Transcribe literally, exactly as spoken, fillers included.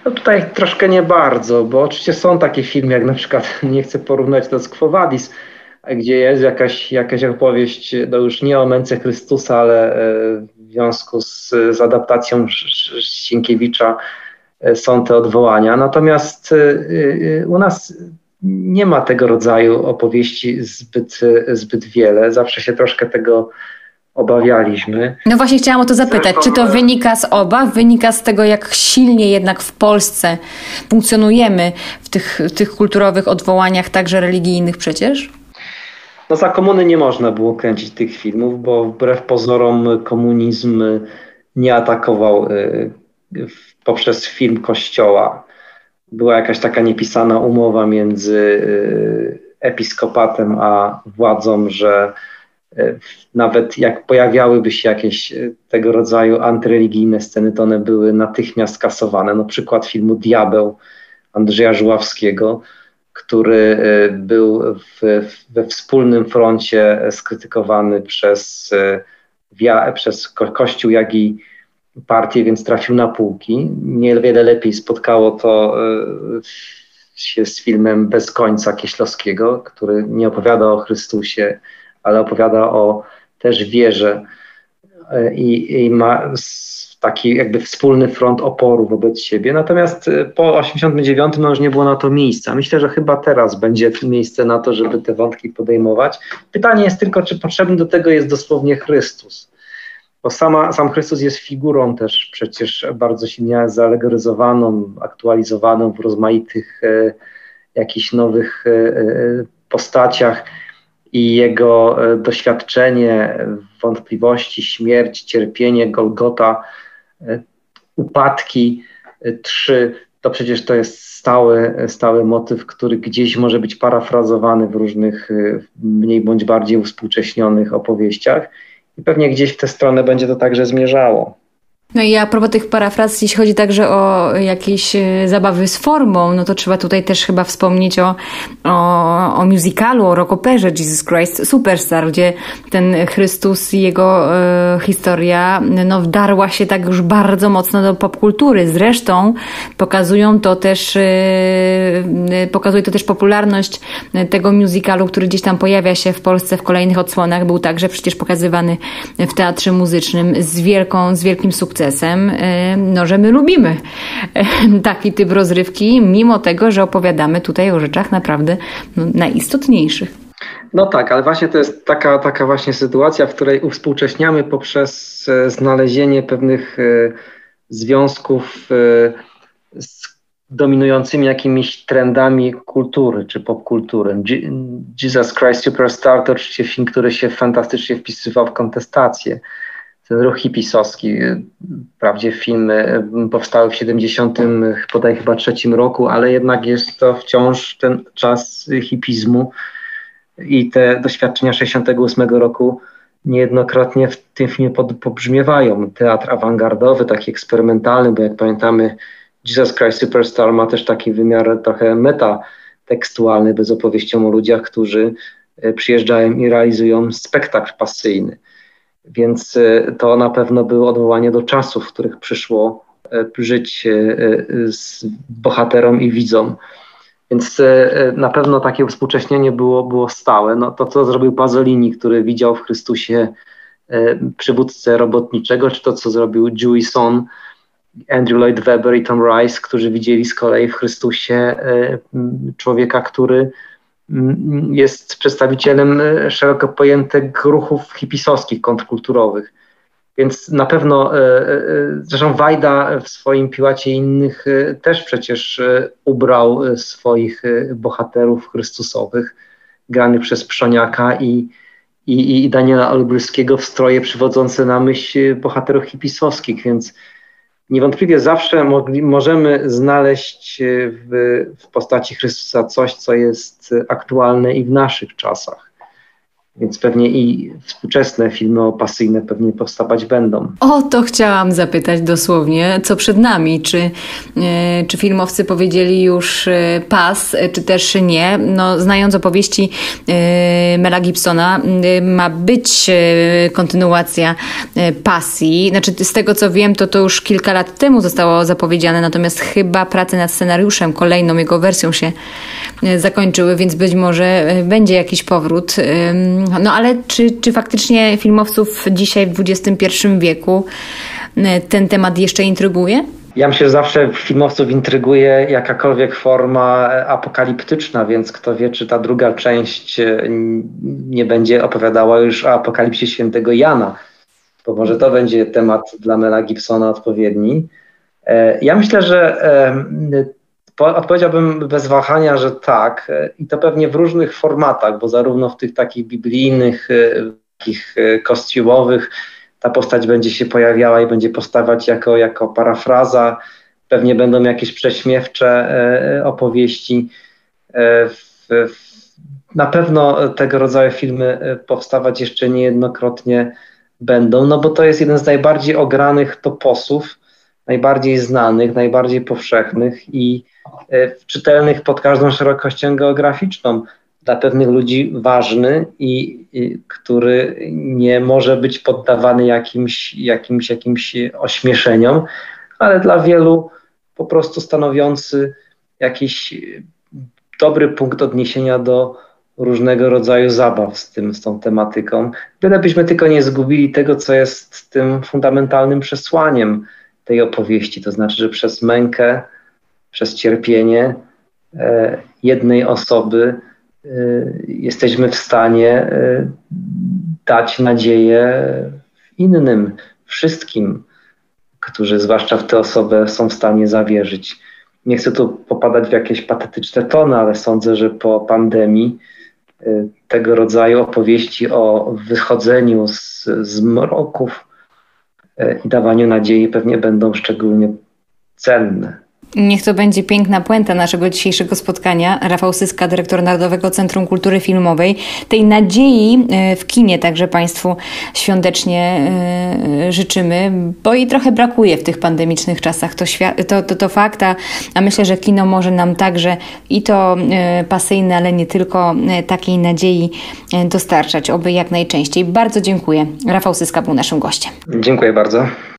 No tutaj troszkę nie bardzo, bo oczywiście są takie filmy, jak na przykład, nie chcę porównać to z Quo Vadis, gdzie jest jakaś, jakaś opowieść, no już nie o męce Chrystusa, ale w związku z, z adaptacją Sienkiewicza są te odwołania. Natomiast u nas nie ma tego rodzaju opowieści zbyt, zbyt wiele. Zawsze się troszkę tego obawialiśmy. No właśnie chciałam o to zapytać, czy to wynika z obaw, wynika z tego, jak silnie jednak w Polsce funkcjonujemy w tych, w tych kulturowych odwołaniach, także religijnych przecież? No za komuny nie można było kręcić tych filmów, bo wbrew pozorom komunizm nie atakował y, poprzez film Kościoła. Była jakaś taka niepisana umowa między y, episkopatem a władzą, że nawet jak pojawiałyby się jakieś tego rodzaju antyreligijne sceny, to one były natychmiast kasowane. No przykład filmu Diabeł Andrzeja Żuławskiego, który był w, we wspólnym froncie skrytykowany przez, przez Kościół, jak i partię, więc trafił na półki. Niewiele lepiej spotkało to się z filmem Bez końca Kieślowskiego, który nie opowiada o Chrystusie, ale opowiada o też wierze i, i ma taki jakby wspólny front oporu wobec siebie. Natomiast po osiemdziesiątym dziewiątym no już nie było na to miejsca. Myślę, że chyba teraz będzie miejsce na to, żeby te wątki podejmować. Pytanie jest tylko, czy potrzebny do tego jest dosłownie Chrystus. Bo sama, sam Chrystus jest figurą też przecież bardzo silnie zalegoryzowaną, aktualizowaną w rozmaitych e, jakichś nowych e, postaciach. I jego doświadczenie, wątpliwości, śmierć, cierpienie, Golgota, upadki, trzy, to przecież to jest stały, stały motyw, który gdzieś może być parafrazowany w różnych mniej bądź bardziej uwspółcześnionych opowieściach i pewnie gdzieś w tę stronę będzie to także zmierzało. No i a propos tych parafraz, jeśli chodzi także o jakieś zabawy z formą, no to trzeba tutaj też chyba wspomnieć o, o, o musicalu, o rockoperze Jesus Christ Superstar, gdzie ten Chrystus i jego e, historia no, wdarła się tak już bardzo mocno do popkultury. Zresztą pokazują to też, e, pokazuje to też popularność tego musicalu, który gdzieś tam pojawia się w Polsce w kolejnych odsłonach. Był także przecież pokazywany w Teatrze Muzycznym z wielką, z wielkim sukcesem. No, że my lubimy taki typ rozrywki, mimo tego, że opowiadamy tutaj o rzeczach naprawdę no, najistotniejszych. No tak, ale właśnie to jest taka, taka właśnie sytuacja, w której uwspółcześniamy poprzez znalezienie pewnych związków z dominującymi jakimiś trendami kultury czy popkultury. Jesus Christ Superstar to oczywiście film, który się fantastycznie wpisywał w kontestację. Ten ruch hipisowski, wprawdzie filmy powstały w siedemdziesiątym bodaj chyba trzecim roku, ale jednak jest to wciąż ten czas hipizmu i te doświadczenia sześćdziesiątego ósmego roku niejednokrotnie w tym filmie pod, pobrzmiewają. Teatr awangardowy, taki eksperymentalny, bo jak pamiętamy Jesus Christ Superstar ma też taki wymiar trochę metatekstualny, bez opowieścią o ludziach, którzy przyjeżdżają i realizują spektakl pasyjny. Więc to na pewno było odwołanie do czasów, w których przyszło żyć z bohaterom i widzom. Więc na pewno takie współcześnienie było, było stałe. No to, co zrobił Pasolini, który widział w Chrystusie przywódcę robotniczego, czy to, co zrobił Jewison, Andrew Lloyd Webber i Tom Rice, którzy widzieli z kolei w Chrystusie człowieka, który jest przedstawicielem szeroko pojętych ruchów hipisowskich, kontrkulturowych. Więc na pewno, zresztą Wajda w swoim Piłacie innych też przecież ubrał swoich bohaterów chrystusowych, granych przez Przoniaka i, i, i Daniela Olbryskiego w stroje przywodzące na myśl bohaterów hipisowskich, więc niewątpliwie zawsze mogli, możemy znaleźć w, w postaci Chrystusa coś, co jest aktualne i w naszych czasach. Więc pewnie i współczesne filmy opasyjne pewnie powstawać będą. O to chciałam zapytać dosłownie, co przed nami. Czy, yy, czy filmowcy powiedzieli już yy, pas, yy, czy też nie? No, znając opowieści yy, Mela Gibsona, yy, ma być yy, kontynuacja yy, Pasji. Znaczy, z tego co wiem, to to już kilka lat temu zostało zapowiedziane, natomiast chyba prace nad scenariuszem, kolejną jego wersją się yy, zakończyły, więc być może yy, będzie jakiś powrót. Yy, no ale czy, czy faktycznie filmowców dzisiaj w dwudziestym pierwszym wieku ten temat jeszcze intryguje? Ja myślę, że zawsze filmowców intryguje jakakolwiek forma apokaliptyczna, więc kto wie, czy ta druga część nie będzie opowiadała już o apokalipsie świętego Jana, bo może to będzie temat dla Mela Gibsona odpowiedni. Ja myślę, że odpowiedziałbym bez wahania, że tak, i to pewnie w różnych formatach, bo zarówno w tych takich biblijnych, takich kostiumowych ta postać będzie się pojawiała i będzie powstawać jako, jako parafraza, pewnie będą jakieś prześmiewcze opowieści. Na pewno tego rodzaju filmy powstawać jeszcze niejednokrotnie będą, no bo to jest jeden z najbardziej ogranych toposów, najbardziej znanych, najbardziej powszechnych i czytelnych pod każdą szerokością geograficzną, dla pewnych ludzi ważny i, i który nie może być poddawany jakimś, jakimś, jakimś ośmieszeniom, ale dla wielu po prostu stanowiący jakiś dobry punkt odniesienia do różnego rodzaju zabaw z tym, z tą tematyką. Bylebyśmy tylko nie zgubili tego, co jest tym fundamentalnym przesłaniem tej opowieści, to znaczy, że przez mękę, przez cierpienie e, jednej osoby e, jesteśmy w stanie e, dać nadzieję innym, wszystkim, którzy zwłaszcza w tę osobę są w stanie zawierzyć. Nie chcę tu popadać w jakieś patetyczne tony, ale sądzę, że po pandemii e, tego rodzaju opowieści o wychodzeniu z, z mroków e, i dawaniu nadziei pewnie będą szczególnie cenne. Niech to będzie piękna puenta naszego dzisiejszego spotkania. Rafał Syska, dyrektor Narodowego Centrum Kultury Filmowej. Tej nadziei w kinie także Państwu świątecznie życzymy, bo jej trochę brakuje w tych pandemicznych czasach. To, to, to, to fakt, a, a myślę, że kino może nam także i to pasyjne, ale nie tylko takiej nadziei dostarczać, oby jak najczęściej. Bardzo dziękuję. Rafał Syska był naszym gościem. Dziękuję bardzo.